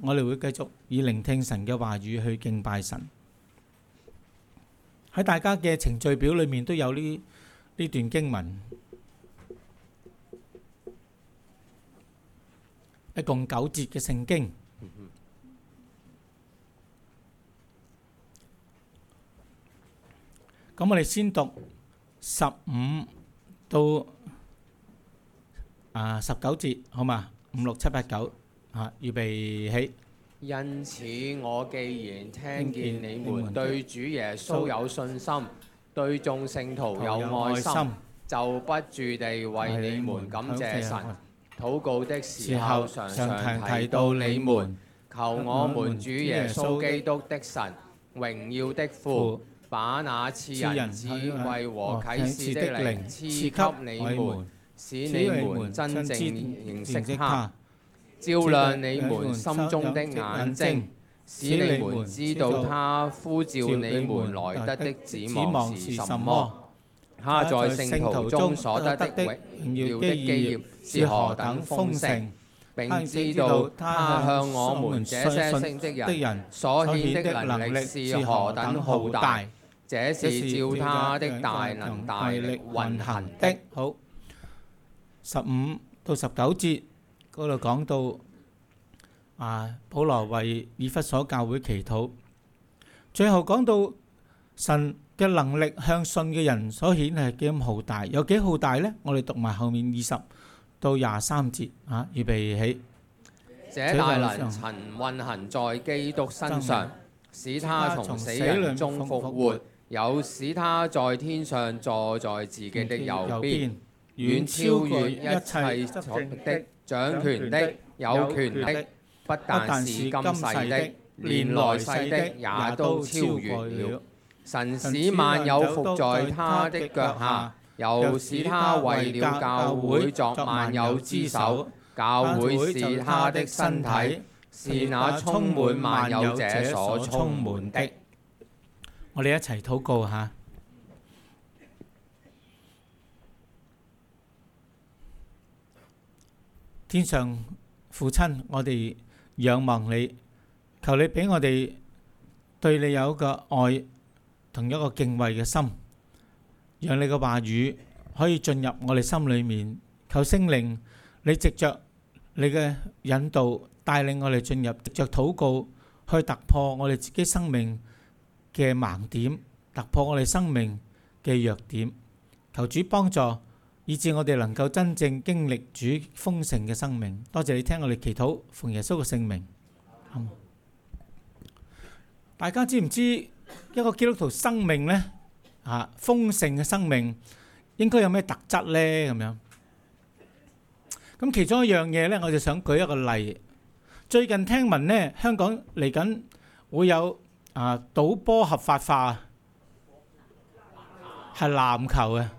我哋會繼續以聆聽神嘅話語去敬拜神。喺大家嘅程序表裏面都有呢段經文，一共9節嘅聖經。咁我哋先讀15到19節，好嘛？5、6、7、8、9，預備起。 因此，我既然聽見你們對主耶穌有信心，對眾聖徒有愛心，就不住地為你們感謝神。禱告的時候，常常提到你們，求我們主耶穌基督的神，榮耀的父，把那賜人智慧和啟示的靈賜給你們，使你們真正認識他，照亮你們心中的眼睛，使你們知道他呼召你們來得的指望是什麼。他在聖徒中所得的榮耀的基業是何等豐盛，並知道他向我們這些信的人所顯的能力是何等浩大。這是照他的大能大力運行的。 好，15到19節嗰度講到保羅為以弗所教會祈禱，最後講到神嘅能力向信嘅人所顯係幾咁浩大，有幾浩大呢？我哋讀埋後面20到23節，預備起。 這大能曾運行在基督身上，使他從死人中復活，有使他在天上坐在自己的右邊，遠超越一切執政的、掌權的、有權的，不但是今世的，連來世的也都超越了。神使萬有伏在他的腳下，又使他為了教會作萬有之首。教會是他的身體，是那充滿萬有者所充滿的。 我哋一齊禱告下。天上父親，我哋仰望你，求你俾我哋對你有一個愛同一個敬畏嘅心，讓你嘅話語可以進入我哋心裏面。求聖靈你藉着你嘅引導帶領我哋進入，藉着禱告去突破我哋自己生命嘅盲點，突破我哋生命嘅弱點。求主幫助，以致我哋能夠真正經歷主豐盛嘅生命。多謝你聽我哋祈禱，奉耶穌嘅聖名。大家知唔知一個基督徒生命呢？豐盛嘅生命應該有咩特質呢？咁樣，咁其中一樣嘢呢，我就想舉一個例。最近聽聞呢，香港嚟緊會有賭波合法化，係籃球啊。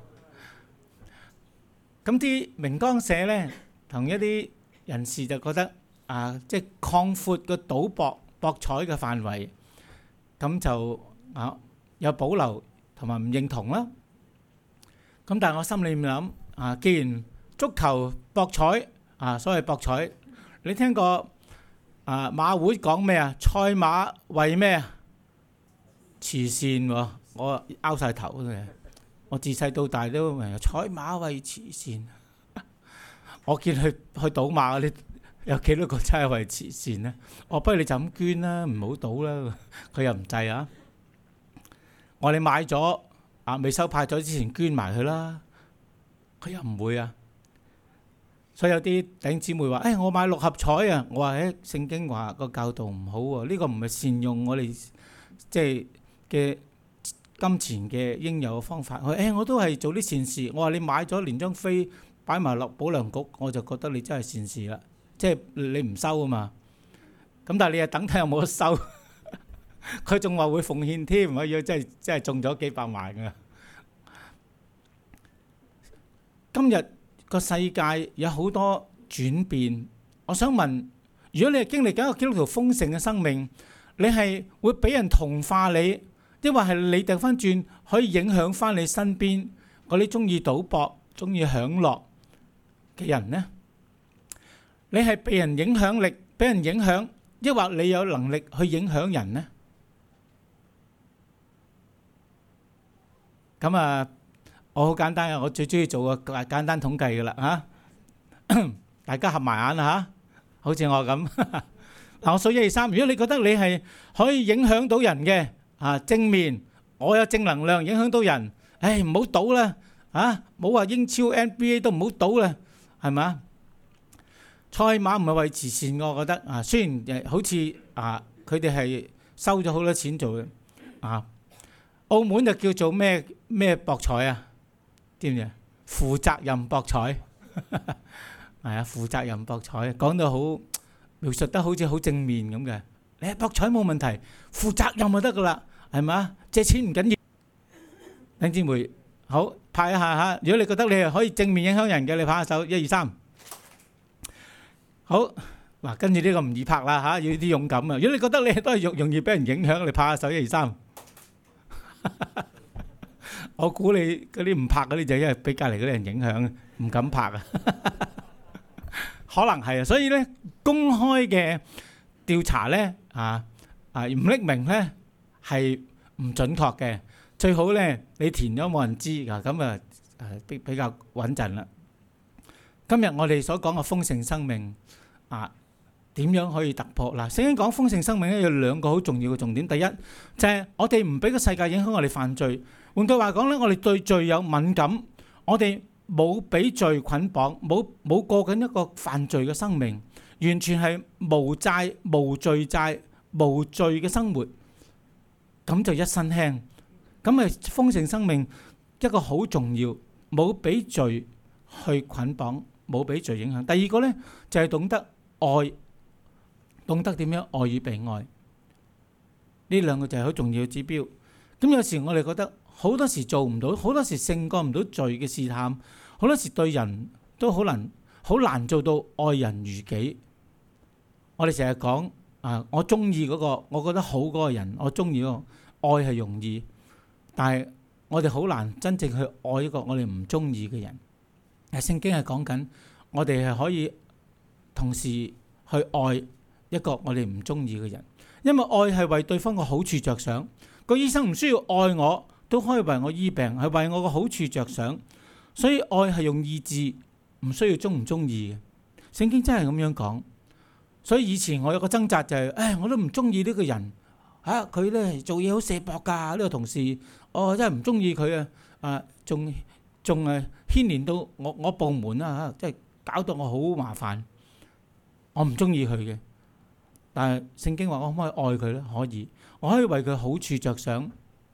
咁啲明光社呢，同一啲人士就覺得即係擴闊個賭博彩嘅範圍，咁就有保留同埋唔認同啦。咁但係我心裏面諗既然足球博彩所謂博彩，你聽過馬會講咩啊？賽馬為咩啊？慈善喎，我拗晒頭嘅。我自細到大都明賽馬為慈善。我見去賭馬嗰啲有幾多個真係為慈善呢？我不如你就咁捐啦，唔好賭啦。佢又唔制啊！我哋買咗未收派咗之前捐埋佢啦，佢又唔會啊。所以有啲弟兄姊妹話：我買6合彩啊！我話聖經話個教導唔好喎，呢個唔係善用我哋即係嘅金錢嘅應有嘅方法。我都係做啲善事。我話你買咗連張飛擺埋落保良局，我就覺得你真係善事啦。即係你唔收啊嘛。咁但係你又等睇有冇得收。佢仲話會奉獻添，我要真係中咗幾百萬㗎。今日個世界有好多轉變，我想問：如果你係經歷緊一個基督徒豐盛嘅生命，你係會俾人同化你，抑或係你掉翻轉可以影響翻你身邊嗰啲中意賭博、中意享樂嘅人呢？你係被人影響力，俾人影響， 抑或你有能力去影響人呢？咁啊，我好簡單啊，我最中意做個簡單統計噶啦嚇，大家合埋眼啦嚇，好似我咁。嗱，我數1、2、3，如果你覺得你係可以影響到人嘅正面，我有正能量影響到人，唔好賭啦嚇，冇話英超 NBA 都唔好賭啦，係咪？賽馬唔係為慈善嘅，我覺得雖然好似佢哋係收咗好多錢做嘅澳門就叫做咩博彩啊？知唔知啊？負責任博彩係啊，負責任博彩講到好。描述得好似好正面咁嘅，你博彩冇問題，負責任就得噶啦，係嘛？借錢唔緊要。弟兄姊妹，好拍一下嚇。如果你覺得你係可以正面影響人嘅，你拍下手，1、2、3。好嗱，跟住呢個唔易拍啦嚇，要啲勇敢啊。如果你覺得你都係容易俾人影響，你拍下手，1、2、3。我估你嗰啲唔拍嗰啲就因為俾隔離嗰啲人影響，唔敢拍啊。可能係啊，所以咧公開嘅調查咧唔匿名咧係唔準確嘅，最好咧你填咗冇人知㗎，咁比較穩陣啦。今日我哋所講嘅豐盛生命點樣可以突破？嗱，聖經講豐盛生命咧有2個好重要嘅重點，第一就係我哋唔俾個世界影響我哋犯罪。換句話講咧，我哋對罪有敏感，我哋冇俾罪捆綁，冇過緊一個犯罪嘅生命，完全係無債無罪債無罪嘅生活，咁就一身輕。咁咪豐盛生命一個好重要，冇俾罪去捆綁，冇俾罪影響。第二個呢，就係懂得愛，懂得點樣愛與被愛，呢2個就係好重要嘅指標。咁有時我哋覺得好多時做唔到，好多時勝過唔到罪嘅試探，好多時對人都好難做到愛人如己。我哋成日講我中意嗰個，我覺得好嗰個人，我中意嗰個，愛係容易，但係我哋好難真正去愛一個我哋唔中意嘅人。聖經係講緊我哋係可以同時去愛一個我哋唔中意嘅人，因為愛係為對方嘅好處着想。個醫生唔需要愛我，都可以為我醫病，係為我個好處着想。所以愛係用意志，唔需要中唔中意嘅。聖經真係咁樣講。所以以前我有個掙扎就係，我都唔中意呢個人佢咧做嘢好卸膊㗎，呢個同事，我真係唔中意佢仲牽連到我部門啦，即係搞到我好麻煩。我唔中意佢嘅，但係聖經話我可唔可以愛佢咧？可以，我可以為佢好處着想，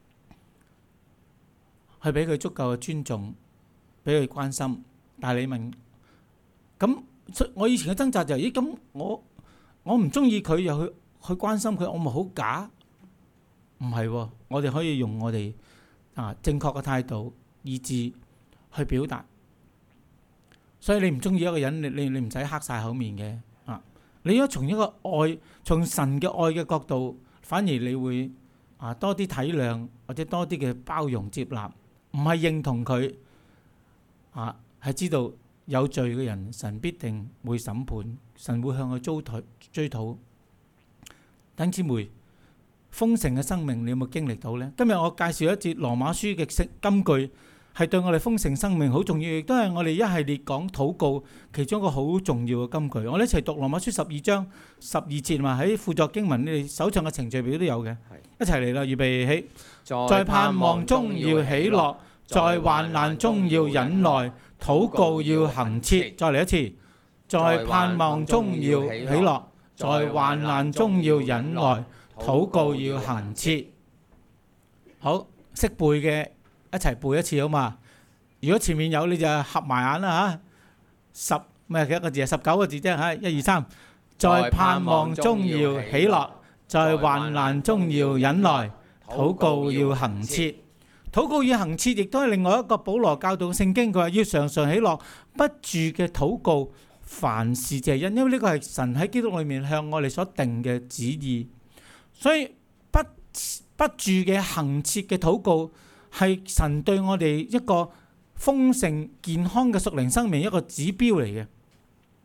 去俾佢足夠嘅尊重，俾佢關心。但係你問，咁我以前嘅掙扎就係，咁我唔中意佢又去關心佢，我咪好假？唔係喎，我哋可以用我哋正確嘅態度、意志去表達。所以你唔中意一個人，你唔使黑晒口面嘅。你如果從一個愛，從神嘅愛嘅角度，反而你會多啲體諒，或者多啲嘅包容接納，唔係認同佢係知道有罪嘅人，神必定會審判，神會向佢追討。弟兄姊妹，豐盛嘅生命你有冇經歷到呢？今日我介紹一節羅馬書嘅金句，係對我哋豐盛生命好重要，亦都係我哋一系列講禱告其中一個好重要嘅金句。我哋一齊讀羅馬書12章12節嘛，喺輔助經文，你哋手上嘅程序表都有嘅，一齊嚟啦，預備起。在盼望中要喜樂，在患難中要忍耐，禱告要恆切。再嚟一次，在盼望中要喜樂，在患難中要忍耐，禱告要恆切。好，識背嘅一齊背一次好嘛？如果前面有你就合埋眼啦嚇。幾個字啊？19個字啫嚇。1、2、3，在盼望中要喜樂，在患難中要忍耐，禱告要恆切。禱告要恆切，亦都係另外一個保羅教導嘅聖經。佢話要常常喜樂，不住嘅禱告，凡事謝恩，因為呢個係神喺基督裏面向我哋所定嘅旨意。所以不住嘅恆切嘅禱告係神對我哋一個豐盛健康嘅屬靈生命一個指標嚟嘅。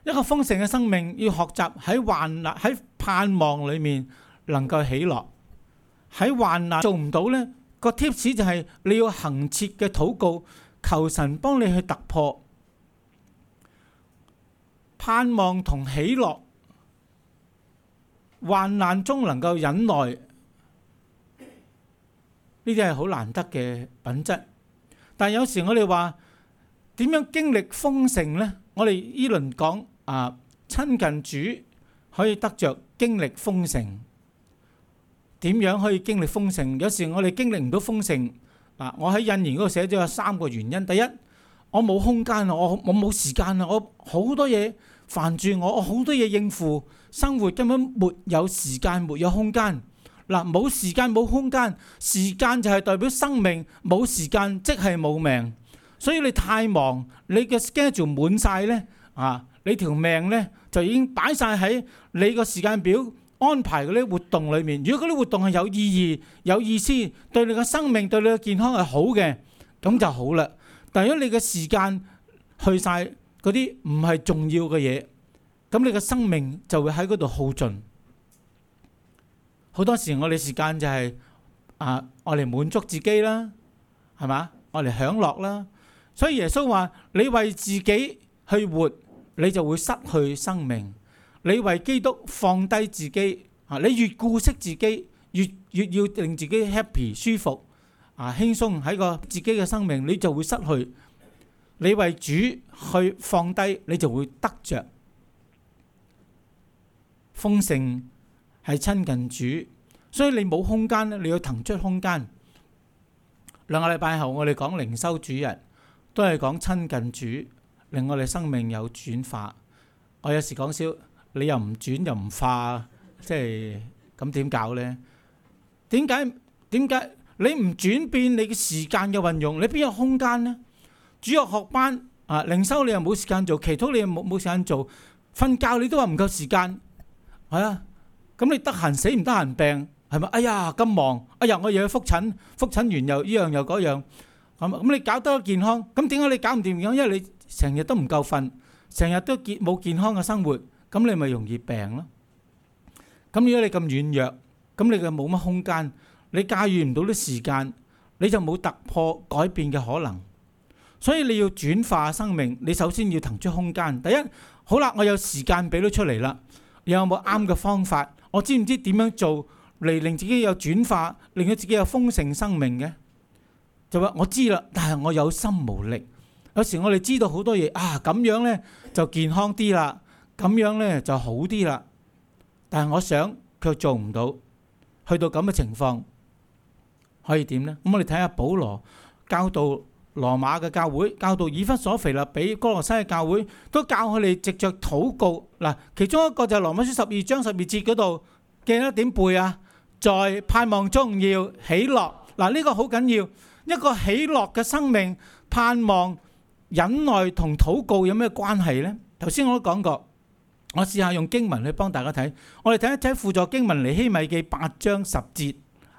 一個豐盛嘅生命要學習喺盼望裏面能夠喜樂。喺患難做唔到呢，個 tips 就係你要恆切嘅禱告，求神幫你去突破。盼望同喜樂，患難中能夠忍耐，呢啲係好難得嘅品質。但有時我哋話點樣經歷豐盛呢？我哋依輪講親近主可以得着經歷豐盛。點樣可以經歷豐盛？有時我哋經歷唔到豐盛。我喺引言嗰度寫咗有3個原因。第一，我冇空間啊，我冇時間啊，我好多嘢煩住我好多嘢應付，生活根本沒有時間，沒有空間。冇時間冇空間，時間就係代表生命，冇時間即係冇命。所以你太忙，你嘅 schedule 滿晒呢，你條命呢就已經擺晒喺你個時間表安排嗰啲活動裏面。如果嗰啲活動係有意義、有意思，對你嘅生命、對你嘅健康係好嘅，咁就好啦。但如果你嘅時間去晒嗰啲唔係重要嘅嘢，咁你嘅生命就會喺嗰度耗盡。好多時我哋時間就係我嚟滿足自己啦，係嘛？我嚟享樂啦。所以耶穌話：你為自己去活，你就會失去生命；你為基督放低自己，你越顧惜自己，越要令自己 happy 舒服輕鬆喺個自己嘅生命，你就會失去。你為主去放低，你就會得着豐盛。係親近主，所以你冇空間咧，你要騰出空間。2個禮拜後我哋講靈修主日，都係講親近主，令我哋生命有轉化。我有時講笑，你又唔轉又唔化，即係咁點搞呢？點解你唔轉變你嘅時間嘅運用？你邊有空間呢？主日學班靈修你又冇時間做，祈禱你又冇時間做，瞓覺你都話唔夠時間，係啊。咁你得閒死唔得閒病，係咪？哎呀咁忙，哎呀我又去復診完又依樣又嗰樣，咁你搞得健康，咁點解你搞唔掂？因為你成日都唔夠瞓，成日都冇健康嘅生活，咁你咪容易病咯。咁如果你咁軟弱，咁你就冇乜空間，你駕馭唔到啲時間，你就冇突破改變嘅可能。所以你要轉化生命，你首先要騰出空間。第一，好啦，我有時間俾到出嚟啦，有冇啱嘅方法？我知唔知點樣做嚟令自己有轉化，令到自己有豐盛生命嘅？就話我知啦，但係我有心無力。有時我哋知道好多嘢咁樣呢就健康啲啦，咁樣呢就好啲啦。但係我想卻做唔到，去到咁嘅情況可以點呢？咁我哋睇下保羅教導羅馬嘅教會，教導以弗所、腓立比、哥羅西嘅教會，都教佢哋藉着禱告。其中一個就係羅馬書12章12節嗰度，記得點背啊？在盼望中要喜樂。呢個好緊要，一個喜樂嘅生命，盼望、忍耐同禱告有咩關係呢？頭先我都講過，我試下用經文去幫大家睇。我哋睇一睇輔助經文尼希米記8章10節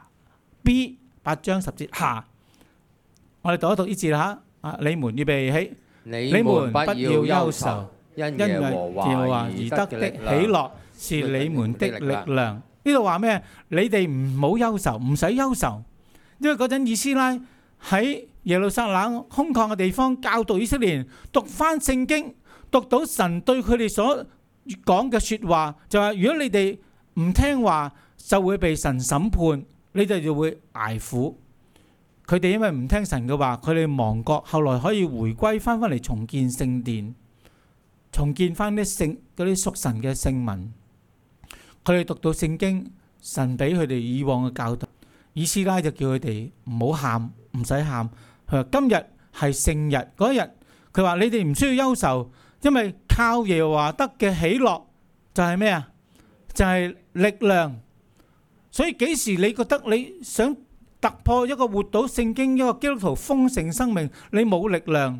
B 8章10節下。我哋讀一讀呢字啦嚇，你們預備起，你們不要憂愁，因耶和華而得的喜樂是你們的力量。呢度話咩？你哋唔好憂愁，唔使憂愁，因為嗰陣以斯拉喺耶路撒冷空曠嘅地方教導以色列人讀翻聖經，讀到神對佢哋所講嘅説話，就話如果你哋唔聽話，就會被神審判，你哋就會捱苦。佢哋因為唔聽神嘅話，佢哋亡國，後來可以回歸翻嚟重建聖殿，重建翻啲嗰啲屬神嘅聖民。佢哋讀到聖經，神俾佢哋以往嘅教導，以斯拉就叫佢哋唔好喊，唔使喊。佢話今日係聖日嗰一日，佢話你哋唔需要憂愁，因為靠耶和華得嘅喜樂就係咩啊？就係力量。所以幾時你覺得你想突破一個活到聖經一個基督徒豐盛生命，你冇力量，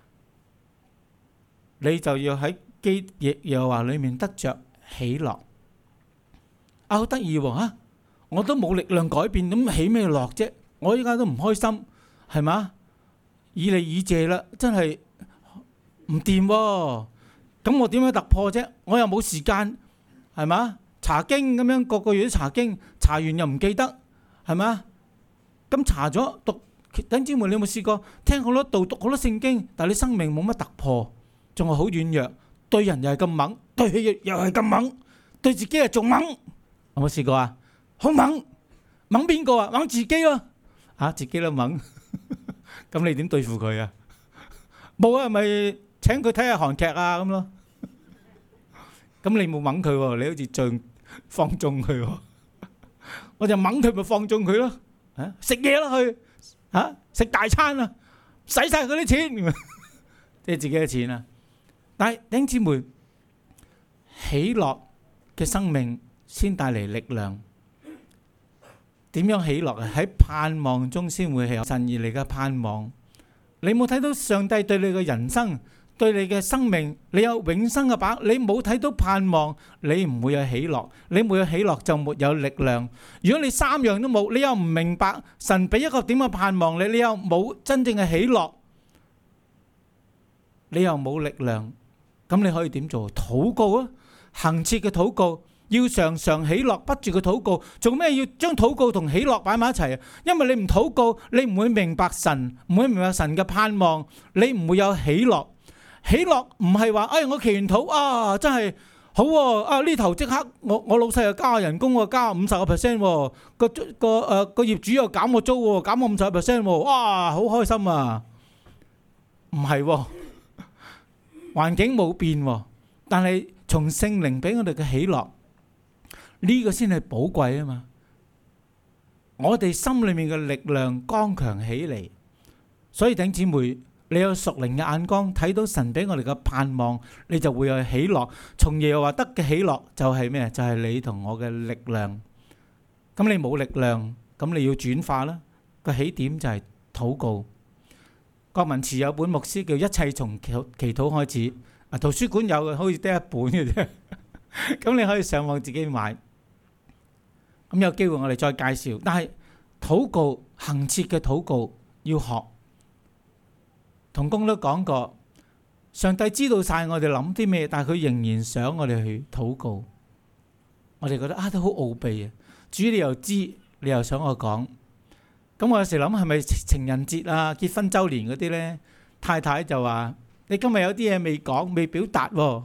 你就要喺耶和華裏面得着喜樂。好得意喎，我都冇力量改變，咁喜咩樂啫？我依家都唔開心，係嘛？以利以謝啦，真係唔掂喎。 咁我點樣突破啫？我又冇時間，係嘛？查經咁樣個個月都查經，查完又唔記得，係嘛？咁查咗讀，弟兄姊妹，你有冇試過聽好多道、讀好多聖經，但係你生命冇乜突破，仲係好軟弱，對人又係咁猛，對佢又係咁猛，對自己又仲猛，有冇試過啊？好猛，猛邊個啊？猛自己咯，自己都猛，咁你點對付佢啊？冇啊，咪請佢睇下韓劇啊咁咯。咁你冇掹佢喎，你好似像放縱佢喎，我就掹佢咪放縱佢咯。食嘢啦去，食大餐啊，使曬佢啲錢，即係自己嘅錢啊。但係弟兄姊妹，喜樂嘅生命先帶嚟力量。點樣喜樂啊？喺盼望中先會係神而嚟嘅盼望。你冇睇到上帝對你嘅人生，對你嘅生命，你有永生嘅把握，你冇睇到盼望，你唔會有喜樂。你冇有喜樂就沒有力量。如果你三樣都冇，你又唔明白神俾一個點嘅盼望你，你又冇真正嘅喜樂，你又冇力量，咁你可以點做？禱告啊，恆切嘅禱告，要常常喜樂不住嘅禱告。做咩要將禱告同喜樂擺埋一齊啊？因為你唔禱告，你唔會明白神，唔會明白神嘅盼望，你唔會有喜樂。喜樂唔係話，我祈完禱真係好喎，呢頭即刻我老細又加人工喎，加50%喎，個業主又減我租喎，減我50%喎，哇，好開心啊！唔係喎，環境冇變喎，但係從聖靈俾我哋嘅喜樂，呢個先係寶貴啊嘛！我哋心裏面嘅力量剛強起嚟，所以弟兄姊妹，你有屬靈嘅眼光，睇到神俾我哋嘅盼望，你就會有喜樂。從耶和華得嘅喜樂就係咩？就係你同我嘅力量。咁你冇力量，咁你要轉化啦。個起點就係禱告。郭文慈有本牧師叫《一切從祈禱開始》，圖書館有嘅，好似得一本嘅啫。咁你可以上網自己買。咁有機會我哋再介紹。但係禱告，恆切嘅禱告要學。同工都講過，上帝知道晒我哋諗啲咩，但係佢仍然想我哋去禱告。我哋覺得都好奧秘啊！主你又知，你又想我講。咁我有時諗係咪情人節啊、結婚週年嗰啲呢？太太就話：你今日有啲嘢未講、未表達喎。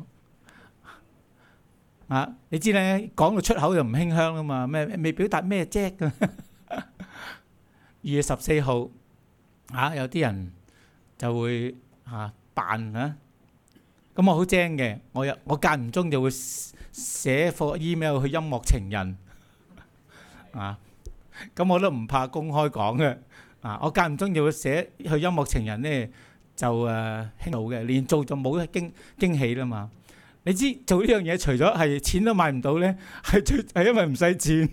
你知呢，講到出口就唔馨香啊嘛。咩未表達咩啫？咁2月14號有啲人就會扮咁我好精嘅，我間唔中就會寫個 email 去音樂情人咁我都唔怕公開講嘅我間唔中就會寫去音樂情人呢，就興到嘅，連做就冇驚喜啦嘛。你知做呢樣嘢除咗係錢都買唔到呢，係因為唔使錢。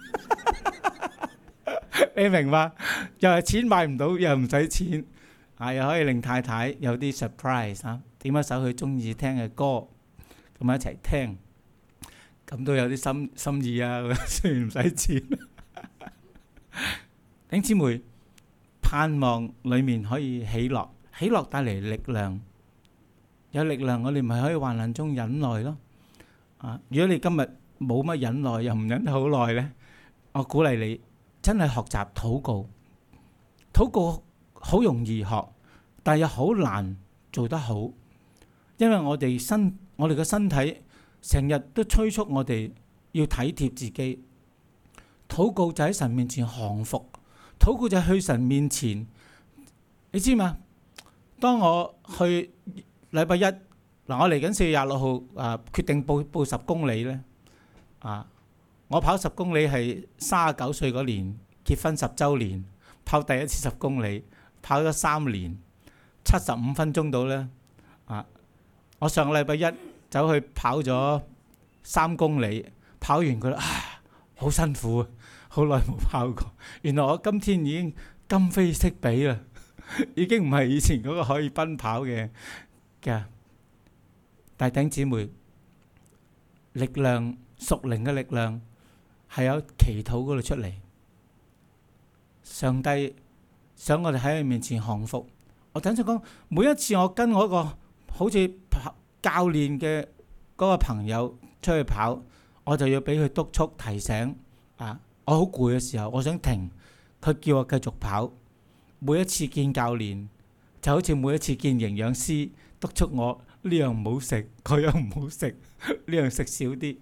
你明白？又係錢買唔到，又唔使錢。又可以令太太有啲 surprise 點一首佢中意聽嘅歌，咁一齊聽，咁都有啲心意啊！雖然唔使錢，弟兄姊妹，盼望裡面可以喜樂，喜樂帶嚟力量，有力量我哋咪可以患難中忍耐咯。如果你今日冇乜忍耐，又唔忍得好耐呢，我鼓勵你真係學習禱告，禱告。好容易學，但係又好難做得好，因為我哋嘅身體成日都催促我哋要體貼自己。禱告就喺神面前降服，禱告就係去神面前。你知嘛？當我去禮拜一我嚟緊4月26號決定報10公里呢。我跑10公里係39歲嗰年結婚10週年，跑第一次10公里。跑咗3年，75分鐘到呢。我上個禮拜一走去跑咗3公里，跑完佢好辛苦啊，好耐冇跑過。原來我今天已經今非昔比啦，已經唔係以前嗰個可以奔跑嘅。但係弟兄姊妹，力量屬靈嘅力量係有祈禱嗰度出嚟，上帝想我哋喺佢面前降服。我等陣講，每一次我跟我一個好似教練嘅嗰個朋友出去跑，我就要俾佢督促提醒啊！我好攰嘅時候，我想停，佢叫我繼續跑。每一次見教練，就好似每一次見營養師督促我呢樣唔好食，嗰樣唔好食，呢樣食少啲。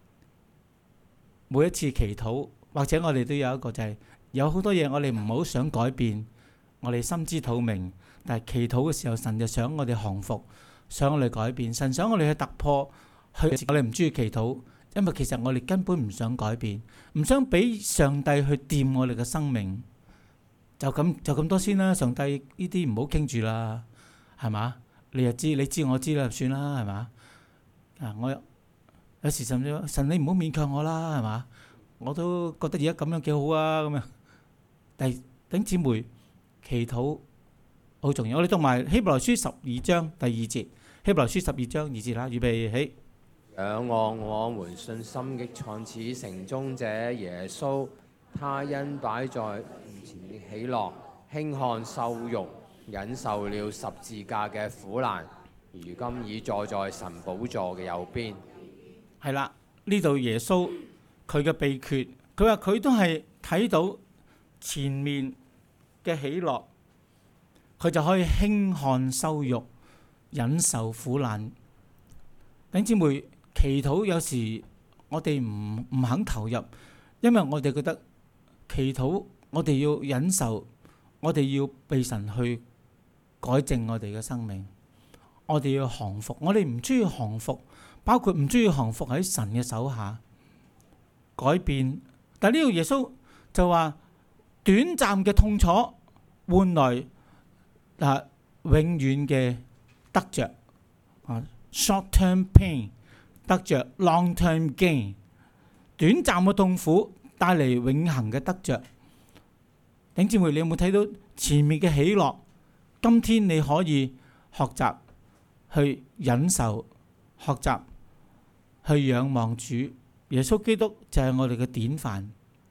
每一次祈禱，或者我哋都有一個就係有好多嘢我哋唔好想改變，我哋心知肚明，但係祈禱嘅時候，神就想我哋降服，想我哋改變，神想我哋去突破，我哋唔中意祈禱，因為其實我哋根本唔想改變，唔想俾上帝去掂我哋嘅生命。就咁多先啦，上帝呢啲唔好傾住啦，係嘛？你又知，你知我知啦，算啦，係嘛？我有時甚至神你唔好勉強我啦，係嘛？我都覺得而家咁樣幾好啊，咁樣。但係弟兄姊妹，祈禱好重要。我哋讀埋希伯來書12章第2節，希伯來書12章2節啦，預備起。 仰望我們信心嘅創始成終者耶穌，他因擺在面前的喜樂，輕看羞辱，忍受了十字架嘅苦難，如今已坐在神寶座嘅右邊。 係啦，呢度耶穌佢嘅秘訣，佢話佢都係睇到前面嘅喜樂，佢就可以輕看羞辱，忍受苦難。弟兄姊妹，祈禱有時我哋唔肯投入，因為我哋覺得祈禱我哋要忍受，我哋要被神去改正我哋嘅生命，我哋要降服，我哋唔中意降服，包括唔中意降服喺神嘅手下改變。但係呢個耶穌就話短暫嘅痛楚換來永遠嘅得着，short-term pain 得着 long-term gain， 短暫嘅痛苦帶嚟永恆嘅得着。弟兄姊妹，你有冇睇到前面嘅喜樂？今天你可以學習去忍受，學習去仰望主。耶穌基督就係我哋嘅典範，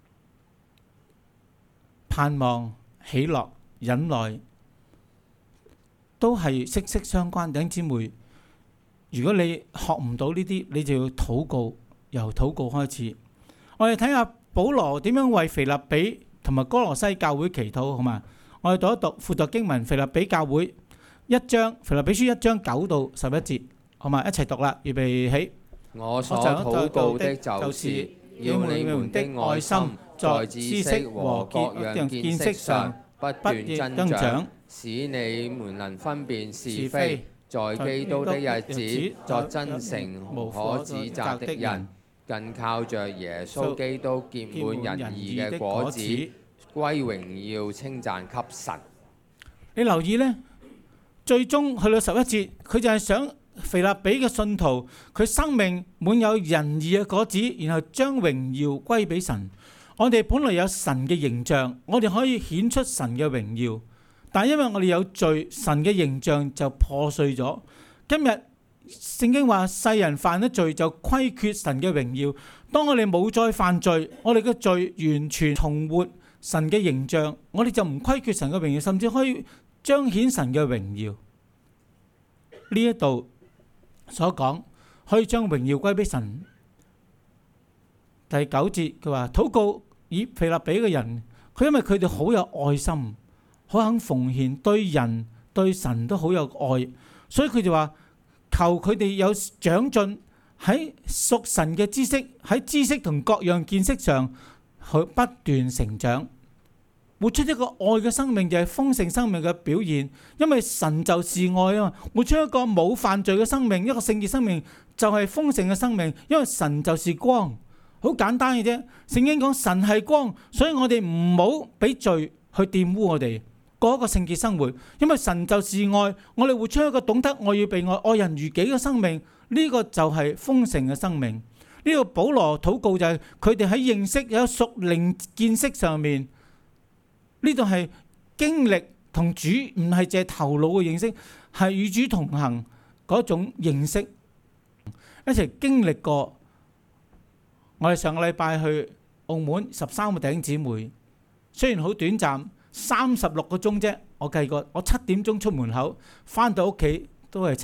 盼望、喜樂、忍耐都係息息相關。弟兄姊妹，如果你學唔到呢啲，你就要禱告，由禱告開始。我哋睇下保羅點樣為腓立比同埋哥羅西教會祈禱，好嘛？我哋讀一讀輔讀經文，腓立比教會1章，腓立比書1章9到11節，好嘛？一齊讀啦，預備起。 我所禱告的就是要你們的愛心在知識和各樣見識上不斷增長，使你們能分辨是非，在基督的日子作真誠無可指責的人，更靠着耶穌基督結滿仁義嘅果子，歸榮耀稱讚給神。 你留意呢，最終去到11節，佢就係想腓立比嘅信徒，佢生命滿有仁義嘅果子，然後將榮耀歸俾神。我哋本來有神嘅形象，我哋可以顯出神嘅榮耀，但因為我哋有罪，神嘅形象就破碎咗。今日聖經話世人犯咗罪就虧缺神嘅榮耀，當我哋冇再犯罪，我哋嘅罪完全重活神嘅形象，我哋就唔虧缺神嘅榮耀，甚至可以彰顯神嘅榮耀。呢一度所講可以將榮耀歸俾神。第9節佢話禱告以腓立比嘅人，佢因為佢哋好有愛心，好肯奉獻，對人對神都好有愛，所以佢就話求佢哋有長進喺屬神嘅知識，喺知識同各樣見識上去不斷成長，活出一個愛嘅生命，就係豐盛生命嘅表現。因為神就是愛啊嘛，活出一個冇犯罪嘅生命，一個聖潔生命就係豐盛嘅生命。因為神就是光，好簡單嘅啫。聖經講神係光，所以我哋唔好俾罪去玷污我哋，過一個聖潔生活。因為神就是愛，我哋活出一個懂得愛與被愛、愛人如己嘅生命，呢個就係豐盛嘅生命。呢個保羅禱告就係佢哋喺認識有屬靈見識上面，呢度係經歷同主，唔係淨係頭腦嘅認識，係與主同行嗰種認識，一齊經歷過。我哋上個禮拜去澳門13個弟兄姊妹，雖然好短暫，36個鐘啫。我計過，我7點鐘出門口，翻到屋企都係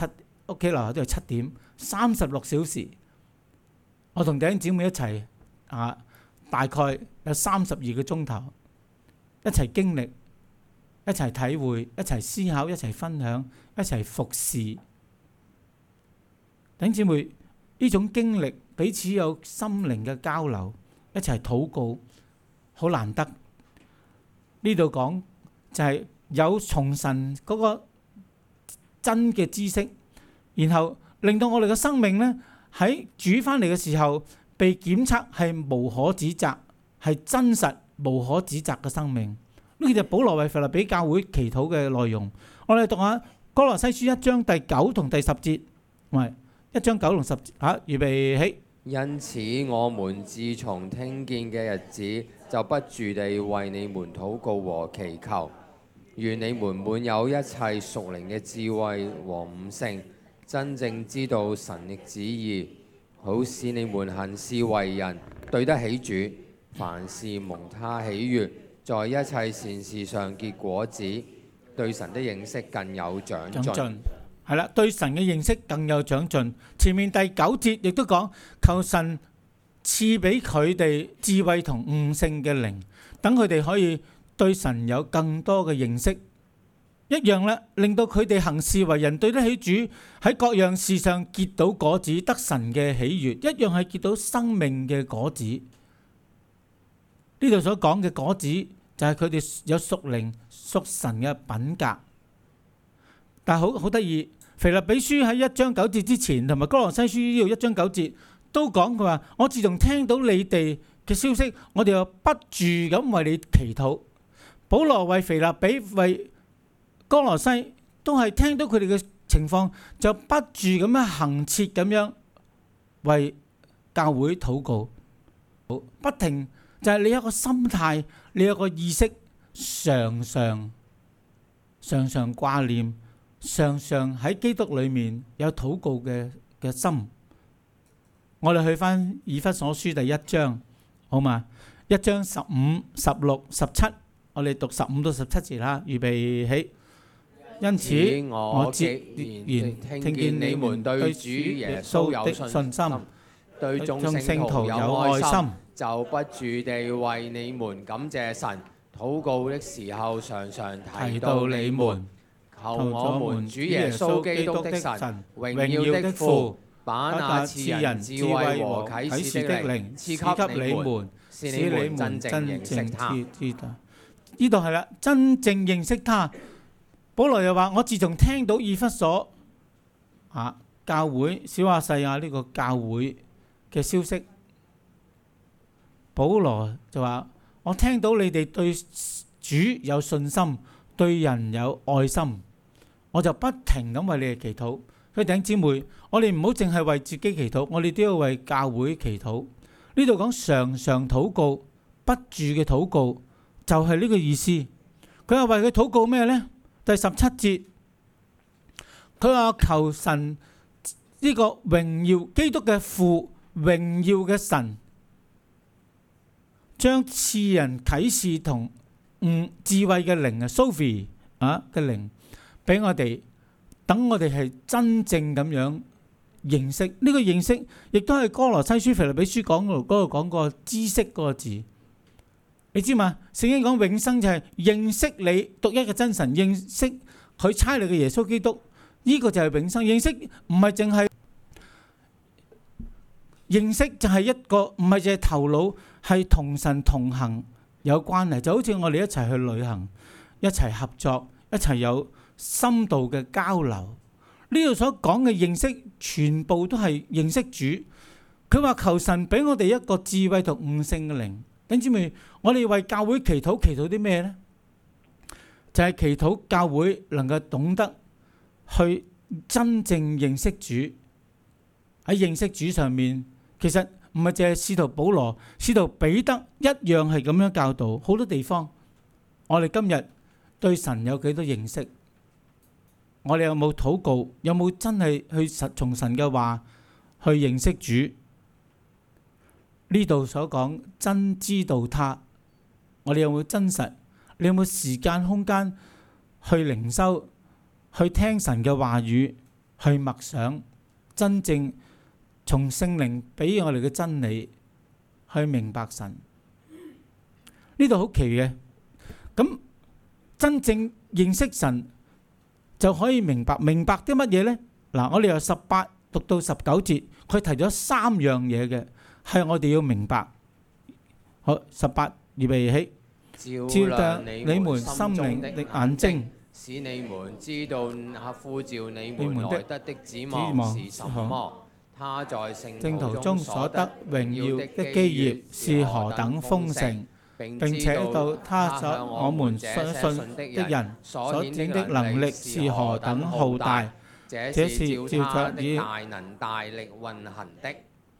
屋企樓下都係7點，36小時。我同弟兄姊妹一齊大概有32個鐘頭，一齊經歷，一齊體會，一齊思考，一齊分享，一齊服侍。弟兄姊妹，呢種經歷彼此有心靈嘅交流，一齊禱告，好難得。呢度講就係有從神嗰個真嘅知識，然後令到我哋嘅生命呢，喺主翻嚟嘅時候被檢測係無可指責，係真實無可指責嘅生命。呢個就係保羅為腓立比教會祈禱嘅內容。我哋讀下哥羅西書1章第9同第10節，唔係1章9同10節。預備起。 因此，我們自從聽見嘅日子，就不住地為你們禱告和祈求，願你們滿有一切屬靈嘅智慧和悟性，真正知道神嘅旨意，好使你們行事為人對得起主，凡事蒙他喜悅，在一切善事上結果子，對神的認識更有長進。 係啦，對神嘅認識更有長進。前面第9節亦都講，求神賜俾佢哋智慧同悟性嘅靈，等佢哋可以對神有更多嘅認識。一樣啦，令到佢哋行事為人對得起主，喺各樣事上結到果子，得神嘅喜悅，一樣係結到生命嘅果子。呢度所講嘅果子就係佢哋有屬靈屬神嘅品格。但係好得意，腓立比書喺1章9節之前，同埋哥羅西書呢度1章9節都講，佢話我自從聽到你哋嘅消息，我哋又不住咁為你祈禱。保羅為腓立比、為哥羅西都係聽到佢哋嘅情況，就不住咁樣恆切咁樣為教會禱告，不停就係你有一個心態，你有一個意識，常常掛念，常常喺基督裏面有禱告嘅心。我哋去翻以弗所書第1章，好嘛？1章15、16、17，我哋讀15到17節啦。預備起。因此，我既然聽見你們對主耶穌有信心，對眾聖徒有愛心，就不住地為你們感謝神。禱告的時候，常常提到你們，求我們主耶穌基督的神，榮耀的父，把那賜人智慧和啟示的靈賜給你們，使你們真正認識他。呢度係啦，真正認識他。保羅又話：我自從聽到以弗所教會小亞細亞呢個教會嘅消息，保羅就話：我聽到你哋對主有信心，對人有愛心，我就不停咁為你哋祈禱。佢弟兄姊妹，我哋唔好淨係為自己祈禱，我哋都要為教會祈禱。呢度講常常禱告，不住嘅禱告，就係呢個意思。佢話為佢禱告咩呢？第17節，佢話求神呢個榮耀基督嘅父，榮耀嘅神，將賜人啟示同智慧嘅靈Sophie 嘅靈俾我哋，等我哋係真正咁樣認識。呢個認識亦都係哥羅西書、腓立比書嗰度講過知識嗰個字。你知嘛？聖經講永生就係認識你獨一嘅真神，認識佢差嚟嘅耶穌基督，呢個就係永生。認識唔係淨係認識，就係一個唔係淨係頭腦，係同神同行有關係。就好似我哋一齊去旅行，一齊合作，一齊有深度嘅交流。呢度所講嘅認識，全部都係認識主。佢話求神俾我哋一個智慧同悟性嘅靈。弟兄姊妹，我哋為教會祈禱，祈禱啲咩呢？就係祈禱教會能夠懂得去真正認識主。喺認識主上面，其實唔係淨係使徒保羅、使徒彼得一樣係咁樣教導。好多地方，我哋今日對神有幾多認識？我哋有冇禱告？有冇真係去從神嘅話去認識主？呢度所講真知道他，我哋有冇真實？你有冇時間空間去靈修，去聽神嘅話語， 去默想，真正從聖靈俾我哋嘅真理去明白神。呢度好奇嘅，咁真正認識神就可以明白啲乜嘢呢？嗱，我哋由18讀到19節，佢提咗3樣嘢嘅，係我哋要明白。好，18預備起，照亮你們心靈的眼睛， 使你們知道那呼召你們來得的指望是什麼。他在聖途中所得榮耀的基業是何等豐盛，並且到他所我們所信的人所顯的能力是何等浩大。這是照着你大能大力運行的。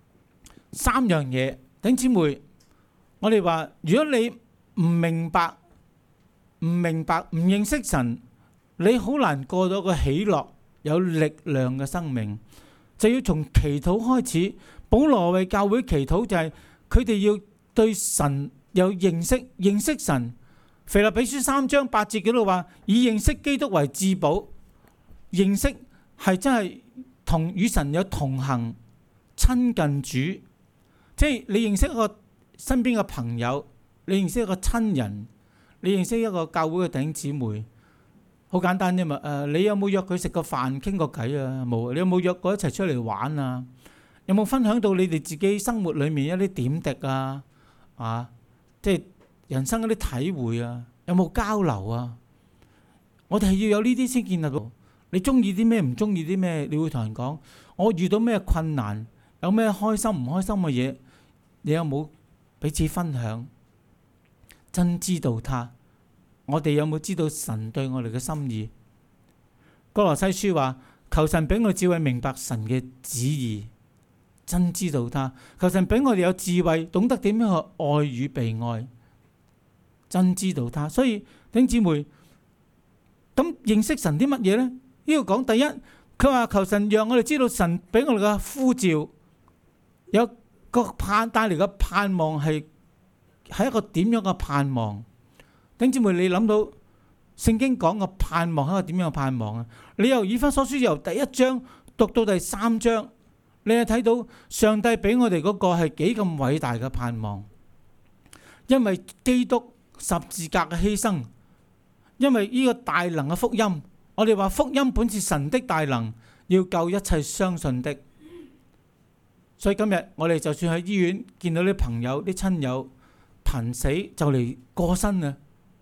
3樣嘢，弟兄姊妹，我哋話，如果你唔明白、唔認識神，你好難過到個喜樂、有力量嘅生命。就要從祈禱開始。保羅為教會祈禱就係佢哋要對神有認識神。腓立比書3章8節嗰度話，以認識基督為至寶。認識係真係同與神有同行、親近主。即係你認識一個身邊嘅朋友，你認識一個親人，你認識一個教會嘅弟兄姊妹，好簡單啫嘛。你有冇約佢食個飯傾個偈啊？冇。你有冇約過一齊出嚟玩啊？有冇分享到你哋自己生活裡面一啲點滴啊？即係人生一啲體會啊？有冇交流啊？我哋係要有呢啲先建立到。你中意啲咩？唔中意啲咩？你會同人講，我遇到咩困難，有咩開心唔開心嘅嘢，你有冇彼此分享？真知道他，我哋有冇知道神對我哋嘅心意？歌羅西書話，求神俾我智慧明白神嘅旨意，真知道他。求神俾我哋有智慧，懂得點樣去愛與被愛，真知道他。所以弟兄姊妹，咁認識神啲乜嘢呢？呢度講第一，佢話求神讓我哋知道神俾我哋嘅呼召，有個帶嚟嘅盼望係一個點樣嘅盼望？弟兄姊妹，你諗到聖經講嘅盼望係一個點樣嘅盼望啊？你由以弗所書由第1章讀到第3章，你係睇到上帝俾我哋嗰個係幾咁偉大嘅盼望，因為基督十字架嘅犧牲，因為呢個大能嘅福音。我哋話福音本是神的大能，要救一切相信的。所以今日我哋就算喺醫院見到啲朋友、啲親友瀕死就嚟過身啊！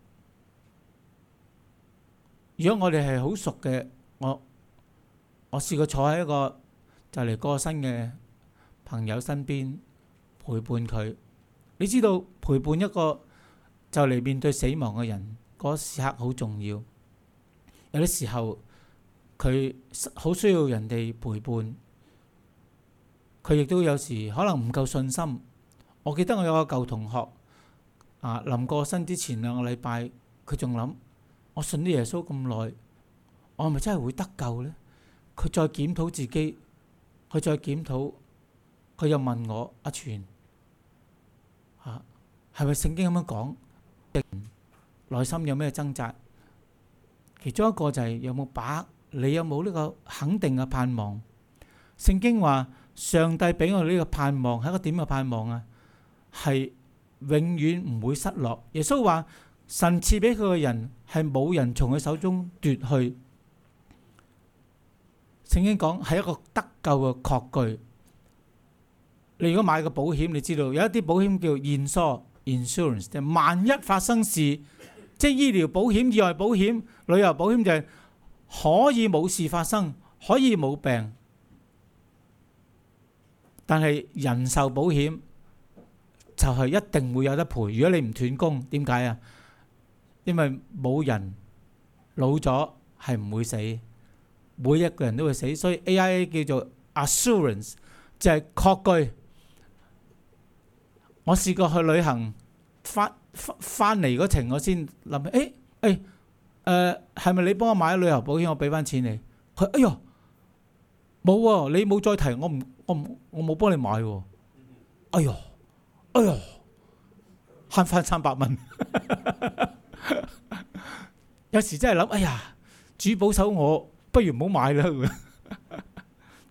如果我哋係好熟嘅，我試過坐喺一個就嚟過身嘅朋友身邊陪伴佢。你知道陪伴一個就嚟面對死亡嘅人，嗰時刻好重要。有啲時候佢好需要人哋陪伴，佢亦都有時可能唔夠信心。我記得我有個舊同學臨過身之前2個禮拜，佢仲諗，我信啲耶穌咁耐，我係咪真係會得救呢？佢再檢討自己，佢再檢討，佢又問我，阿全係咪聖經咁樣講？內心有咩掙扎？其中一個就係有冇把握，你有冇呢個肯定嘅盼望？聖經話上帝俾我哋呢個盼望係一個點嘅盼望啊？係永遠唔會失落。耶穌話神賜俾佢嘅人係冇人從佢手中奪去。聖經講係一個得救嘅確據。你如果買個保險，你知道有一啲保險叫insurance，就萬一發生事，即係醫療保險、意外保險、旅遊保險，就係可以冇事發生，可以冇病。但係人壽保險就係一定會有得賠。如果你唔斷供，點解啊？因為冇人老咗係唔會死，每一個人都會死，所以 AIA 叫做 assurance， 就係確據。我試過去旅行，翻嚟嗰程我先諗起，係咪你幫我買咗旅遊保險？我俾翻錢你。佢哎呀冇喎，你冇再提，我冇幫你買喎。哎呀，慳翻300蚊。有時真係諗，哎呀，主保守我，不如唔好買啦。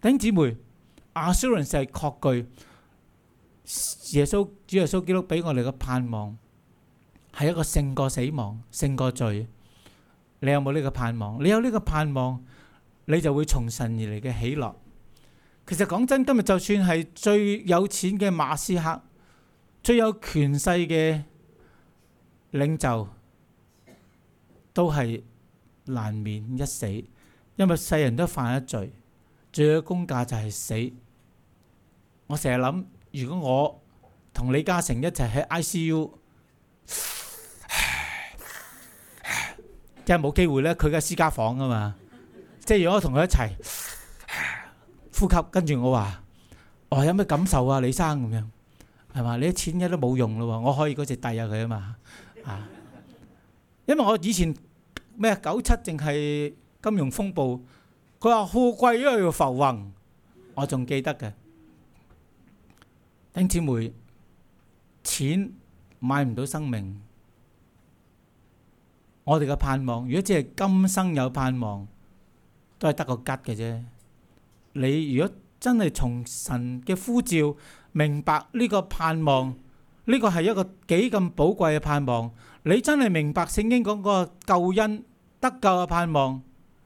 弟兄姊妹，assurance 係確據，主耶穌基督俾我哋嘅盼望係一個勝過死亡、勝過罪。你有冇呢個盼望？你有呢個盼望，你就會從神而嚟嘅喜樂。其實講真，今日就算係最有錢嘅馬斯克，最有權勢嘅領袖，都係難免一死，因為世人都犯咗罪，罪嘅工價就係死。我成日諗，如果我同李嘉誠一齊喺 ICU， 即係冇機會咧，佢嘅私家房啊嘛。即係如果我同佢一齊呼吸，跟住我話：有咩感受啊，李生咁樣，係嘛？你啲錢一都冇用咯喎，我可以嗰隻遞下佢啊嘛。因為我以前97淨係金融風暴，佢話富貴因為要浮雲，我仲記得嘅。弟兄姊妹，錢買唔到生命。我哋嘅盼望，如果只係今生有盼望，都係得個吉嘅啫。你如果真係從神嘅呼召明白呢個盼望，呢個係一個幾咁寶貴嘅盼望，你真係明白聖經講嗰個救恩得救嘅盼望。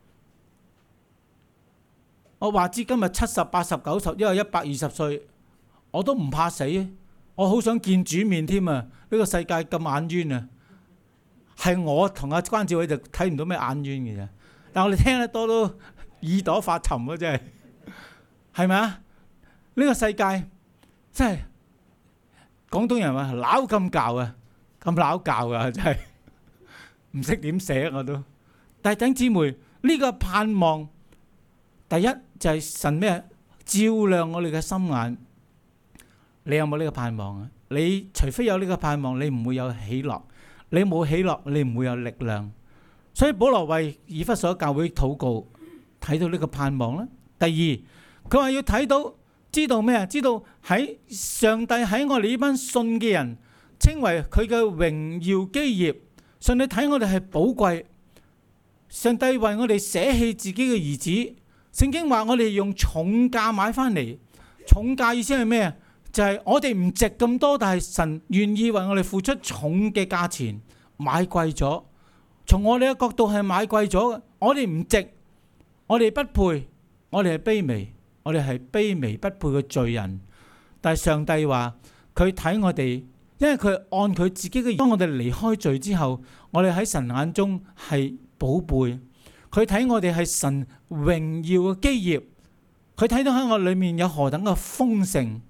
我話知今日70、80、90，因為120歲，我都唔怕死，我好想見主面添啊！呢個世界咁眼冤啊！係我同阿關志偉就睇唔到咩眼冤嘅啫，但我哋聽得多都耳朵發沉啊！真係，係咪啊？呢個世界真係廣東人話撈咁教啊，咁撈教啊，真係唔識點寫我都。但係弟兄姊妹，呢個盼望第一就係神咩？照亮我哋嘅心眼。你有冇呢個盼望啊？你除非有呢個盼望，你唔會有喜樂。你冇喜樂，你唔會有力量。所以保羅為以弗所教會禱告，睇到呢個盼望啦。第二，佢話要睇到，知道咩啊？知道喺上帝喺我哋呢班信嘅人，稱為佢嘅榮耀基業。上帝睇我哋係寶貴，上帝為我哋捨棄自己嘅兒子。聖經話我哋用重價買翻嚟，重價意思係咩啊？就係我哋唔值咁多，但係神願意為我哋付出重嘅價錢，買貴咗。從我哋嘅角度係買貴咗嘅，我哋唔值，我哋不配，我哋係卑微，我哋係卑微不配嘅罪人。但係上帝話佢睇我哋，因為佢按佢自己嘅，當我哋離開罪之後，我哋喺神眼中係寶貝。佢睇我哋係神榮耀嘅基業，佢睇到喺我裏面有何等嘅豐盛。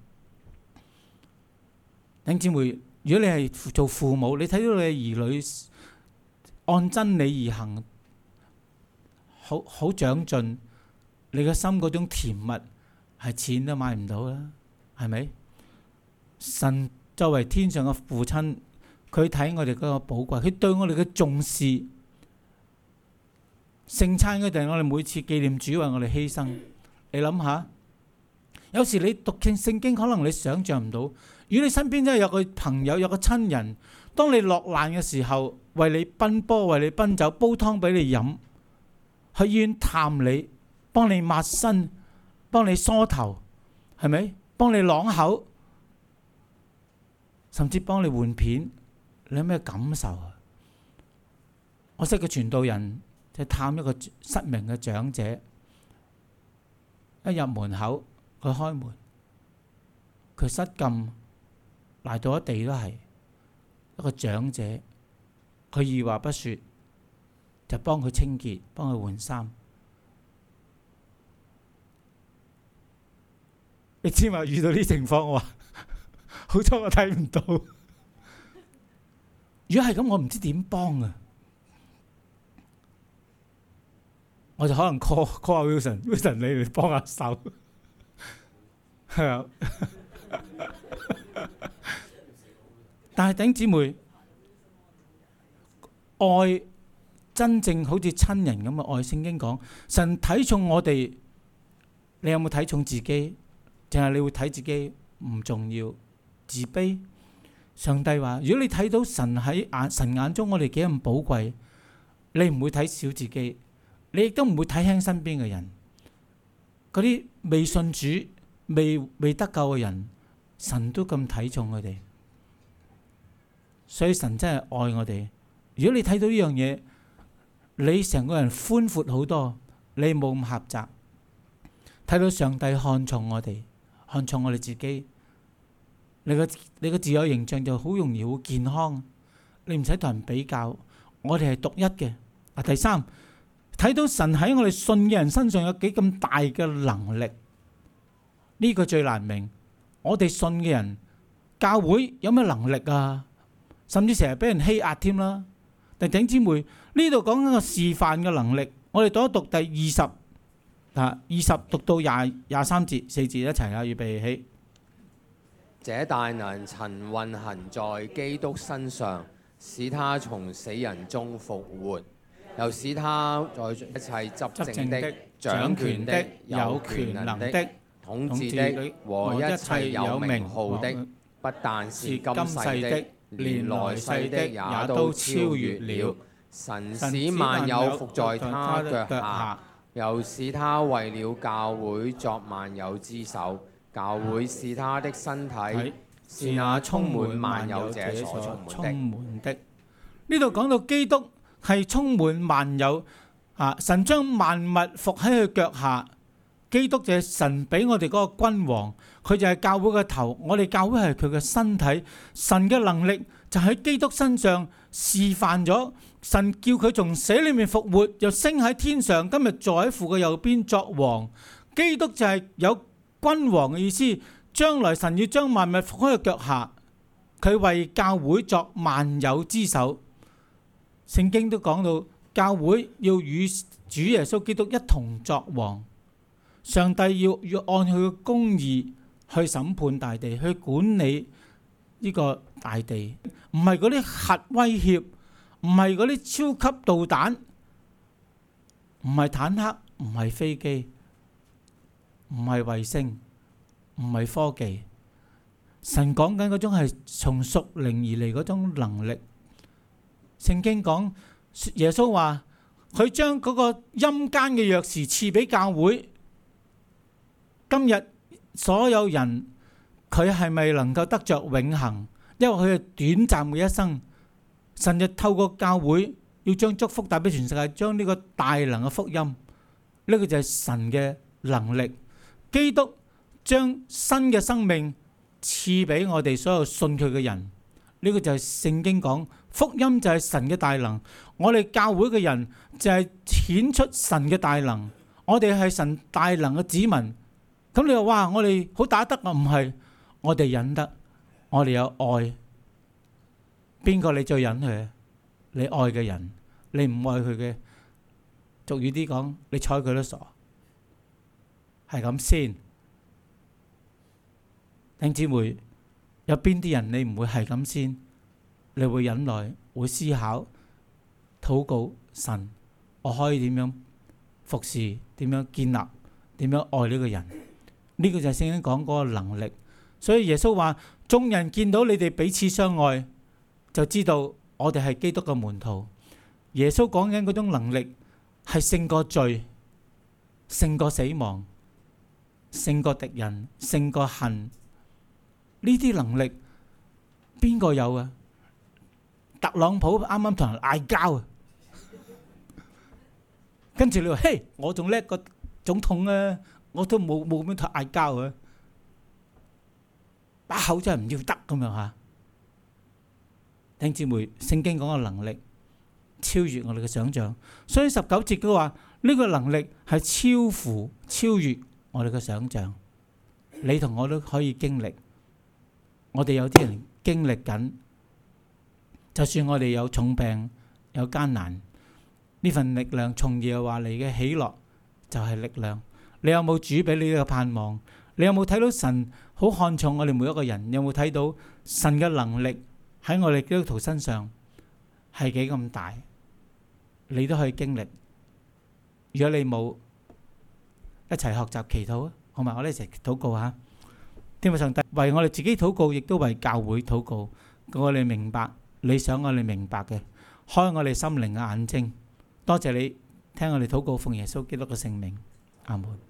弟兄姊妹，如果你係做父母，你睇到你嘅兒女按真理而行，好長進，你嘅心嗰種甜蜜係錢都買唔到啦，係咪？神作為天上嘅父親，佢睇我哋嗰個寶貴，佢對我哋嘅重視，聖餐嗰陣，我哋每次紀念主為我哋犧牲。你諗下，有時你讀聖經，可能你想象唔到。如果你身邊真係有個朋友，有個親人，當你落難嘅時候，為你奔波，為你奔走，煲湯俾你飲，去醫院探你，幫你抹身，幫你梳頭，係咪？幫你啷口，甚至幫你換片，你有咩感受啊？我識個傳道人，就探一個失明嘅長者，一入門口，佢開門，佢失禁。嚟到一地都係一個長者，佢二話不說就幫佢清潔，幫佢換衫。你知嘛？遇到呢情況，我話好彩我睇唔到。如果係咁，我唔知點幫啊！我就可能 call 阿 Wilson 你嚟幫下手，係啊。但係弟兄姊妹，愛真正好似親人咁嘅愛，聖經講神睇重我哋，你有冇睇重自己？淨係你會睇自己唔重要，自卑？上帝話：如果你睇到神喺神眼中我哋幾咁寶貴，你唔會睇小自己，你亦都唔會睇輕身邊嘅人。 嗰啲未信主、未得救嘅人，神都咁睇重佢哋，所以神真係愛我哋。如果你睇到呢樣嘢，你成個人寬闊好多，你冇咁狹窄，睇到上帝看重我哋，看重我哋自己，你個自我形象就好容易好健康，你唔使同人比較，我哋係獨一嘅。第三，睇到神喺我哋信嘅人身上有幾咁大嘅能力，呢個最難明。我哋信嘅人，教會有咩能力啊？甚至成日俾人欺壓添啦。弟兄姊妹，呢度講緊個示範嘅能力，我哋讀一讀第20讀到23節4節一齊啊，預備起。 這大能曾運行在基督身上，使他從死人中復活，又使他在一切執政的、掌權的、有權能的、統治的和一切有名號的，不但是今世的，連來世的也都超越了。神使萬有伏在他腳下，又使他為了教會作萬有之首。教會是他的身體，是那充滿萬有者所充滿的。 呢度講到基督係充滿萬有，神將萬物伏喺佢腳下。基督就係神俾我哋嗰個君王，佢就係教會嘅頭，我哋教會係佢嘅身體。神嘅能力就喺基督身上示範咗，神叫佢從死裏面復活，又升喺天上，今日坐喺父嘅右邊作王。基督就係有君王嘅意思，將來神要將萬物伏喺佢腳下，佢為教會作萬有之首。聖經都講到教會要與主耶穌基督一同作王。上帝要按佢嘅公義去審判大地，去管理呢個大地，唔係嗰啲核威脅，唔係嗰啲超級導彈，唔係坦克，唔係飛機，唔係衛星，唔係科技。神講緊嗰種係從屬靈而嚟嗰種能力。聖經講耶穌話佢將嗰個陰間嘅鑰匙賜俾教會。今日所有人佢係咪能夠得着永恆？因為佢係短暫嘅一生，神就透過教會要將祝福帶俾全世界，將呢個大能嘅福音，呢個就係神嘅能力。基督將新嘅生命賜俾我哋所有信佢嘅人，呢個就係聖經講福音就係神嘅大能。我哋教會嘅人就係顯出神嘅大能，我哋係神大能嘅子民。咁你話哇，我哋好打得啊？唔係，我哋忍得，我哋有愛。邊個你最忍佢？你愛嘅人，你唔愛佢嘅，俗語啲講，你睬佢都傻，係咁先。弟兄姊妹，有邊啲人你唔會係咁先？你會忍耐，會思考，禱告神，我可以點樣服侍，點樣建立，點樣愛呢個人？呢個就係聖經講嗰個能力。所以耶穌話：眾人見到你哋彼此相愛，就知道我哋係基督嘅門徒。耶穌講緊嗰種能力係勝過罪、勝過死亡、勝過敵人、勝過恨。呢啲能力邊個有啊？特朗普啱啱同人嗌交啊，跟住你話：嘿，我仲叻過總統啊！我都冇咁樣同嗌交啊！把口真係唔要得咁樣嚇。弟兄姊妹，聖經講嘅能力超越我哋嘅想象，所以19節佢話呢個能力係超越我哋嘅想象。你同我都可以經歷。我哋有啲人經歷緊，就算我哋有重病、有艱難，呢份力量從耶和華嚟嘅喜樂就係力量。你有冇主俾你呢個盼望？你有冇睇到神好看重我哋每一個人？有冇睇到神嘅能力喺我哋基督徒身上係幾咁大？你都可以經歷。如果你冇，一齊學習祈禱啊！好嘛，我哋一齊禱告下。天父上帝，為我哋自己禱告，亦都為教會禱告。叫我哋明白你想我哋明白嘅，開我哋心靈嘅眼睛。多謝你聽我哋禱告，奉耶穌基督嘅聖名，阿門。